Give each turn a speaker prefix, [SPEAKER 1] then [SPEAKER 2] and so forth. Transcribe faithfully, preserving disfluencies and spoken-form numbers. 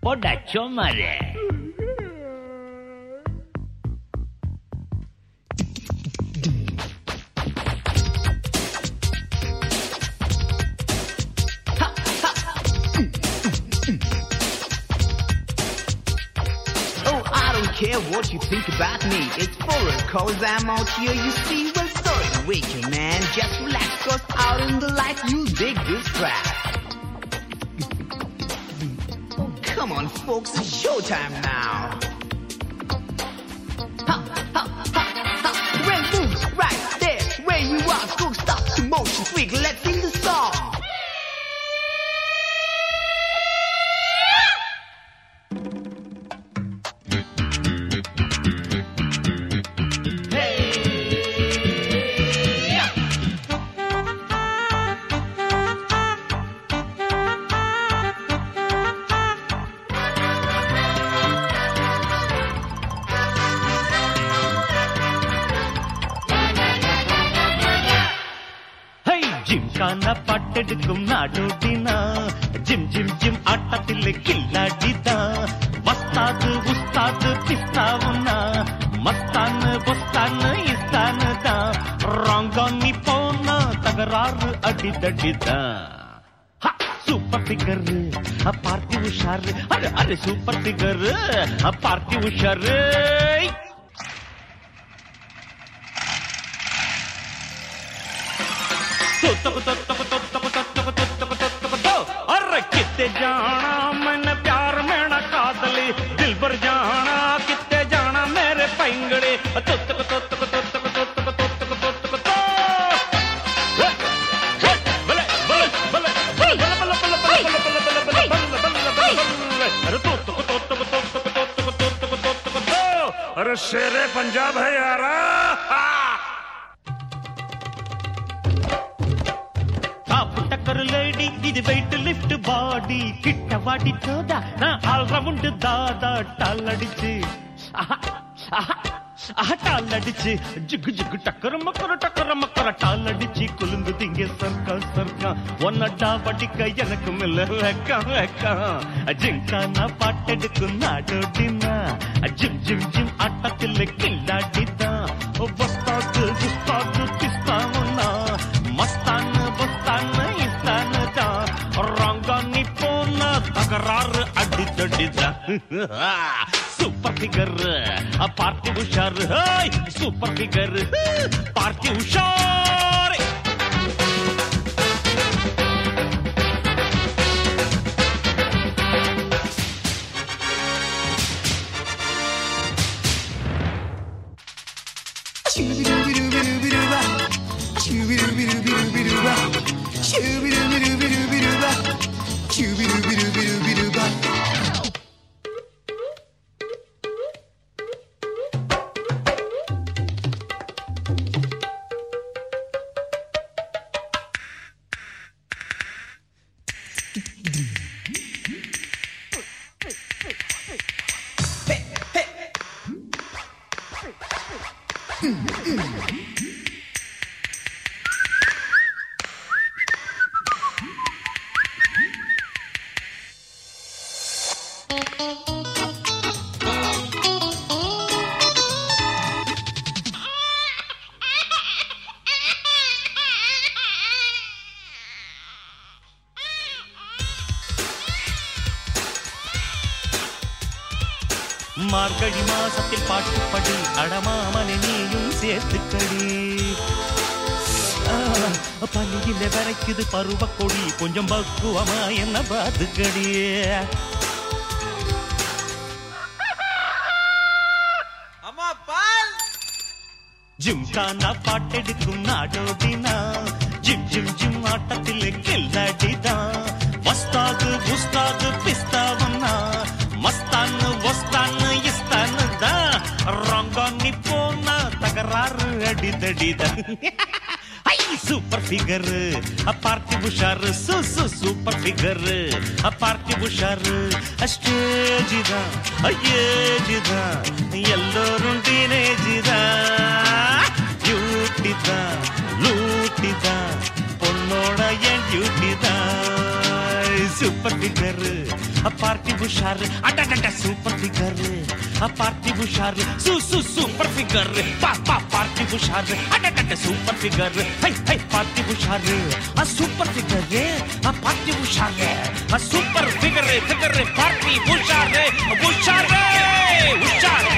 [SPEAKER 1] போடா சோமாரே.
[SPEAKER 2] Care what you think about me, it's for a cause I'm out here, you see. Well, sorry to wake you, man, just relax, cause out in the light you'll dig this track. Oh, come on folks, it's showtime now. Ha, ha, ha, ha. Well, move right there where you are, go stop the motion quick, let's sing the song.
[SPEAKER 1] Gymkhana பாட்டெடுக்கும் நாடோடினா ஜிம் ஜிம் ஜிம் ஆட்டத்தில் கில்லாடிதான் மஸ்தாது உஸ்தாது பிஸ்தாவுனா மஸ்தானு பொஸ்தானு இஸ்தானு தான் ராங்கானி போனா தகராறு அடிதடிதான். சூப்பர் ஃபிகர் பார்ட்டி உஷாரு, அरे अरे சூப்பர் ஃபிகர் பார்ட்டி உஷாரு. अरे कितने जाना मैंने प्यार में न कादली दिल भर जाना कितने जाना मेरे पैंगड़े अरे शेरे पंजाब है यारा. லேடி இது வெயிட் லிஃப்ட் பாடி கிட்ட வாடி தோதா நான் ஆல் ரவுண்ட் தாதா டால் அடிச்சு டால் அடிச்சு ஜிகு ஜிகு டக்கர மக்கர டக்கர மக்கர டால் அடிச்சு குலுங்கு திங்க சர்க்கா சர்க்கா ஒன்னடா வடிக்க எனக்கு மில்ல வெக்கா வெக்கா. ஜிங்கானா பாட்டெடுக்கும் நாடோடினா ஜிம் ஜிம் ஜிம் ஆட்டத்தில் கில்லாடிதான் வஸ்தாது குஸ்தாது பிஸ்தாவுனா மஸ்தானு பொஸ்தானு இஸ்தானு தான் ராங்கானி போனா தகராறு அடிதடிதான். சூப்பர் ஃபிகர் பார்ட்டி உஷாரு, சூப்பர் ஃபிகர் பார்ட்டி உஷாரு. மார்கழி மாசத்தில் பாட்டுப்படி அடமாமனை நீயும் சேர்த்துக்கடி. பள்ளியில வரைக்குது பருவ கொடி கொஞ்சம் பக்குவமா என்ன பாத்துக்கடி. ஜிம்கானா பாட்டெடுக்கும் நாடோடினா ஜிம் ஜிம் ஜிம் ஆட்டத்தில் கில்லாடிதான் வஸ்தாது உஸ்தாது பிஸ்தாவனா மஸ்தானு வஸ்தானு இஸ்தானு தான் ராங்கானி போனா தகராறு அடிதடிதான். சூப்பர் ஃபிகர் பார்ட்டி உஷாரு, சு சு சூப்பர் ஃபிகர் பார்ட்டி உஷாரு. ஸ்டேஜ் தான் ஏஜ் தான் எல்லோரும் டீனேஜ் தான் டியூட்டி தான் லூட்டி தான் பொண்ணோட என் டியூட்டி தான். சூப்பர் சூப்பர் ஃபிகர் பார்ட்டி உஷாரு அடடட சூப்பர் ஃபிகர் பார்ட்டி உஷாரு சூ சூ சூப்பர் ஃபிகர் பா பா பார்ட்டி உஷாரு அடடட super figure hi hi party உஷாரு அ சூப்பர் ஃபிகர் அ பார்ட்டி உஷாரு அ சூப்பர் ஃபிகர் ஃபிகர் பார்ட்டி உஷாரு உஷாரு உஷாரு